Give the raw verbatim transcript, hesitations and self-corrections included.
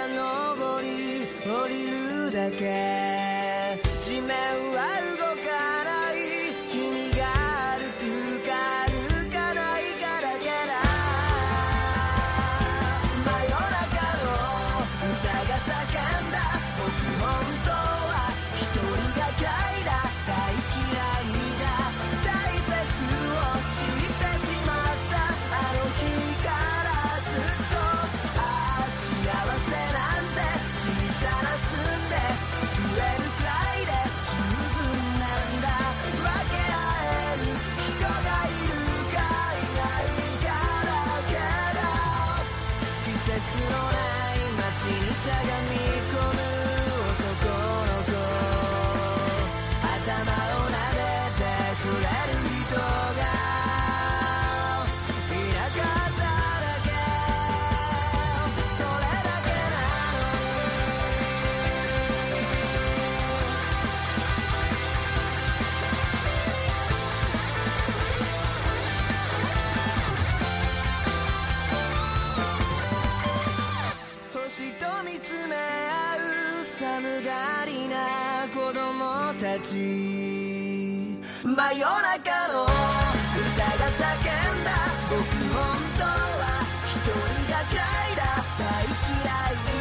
上り降りるだけ。地面は動かない、君が歩くか歩かないかだけだ。真夜中の歌が叫んだ、僕本当は一人が嫌いだ、大嫌いだ、大切を知ってしまった。あの日からずっと、ああ幸せなんて小さなスプーンで救えるくらいで十分なんだ。分け合える人がいるかいないかだけだ。季節のない街にしゃがみ込む男の子、頭を撫でてくれる人がいなかっただけ、それだけなのに。星と見つめ合う寒がりな子供たち。真夜中の歌が叫んだ、僕本当は一人が嫌いだ、大嫌い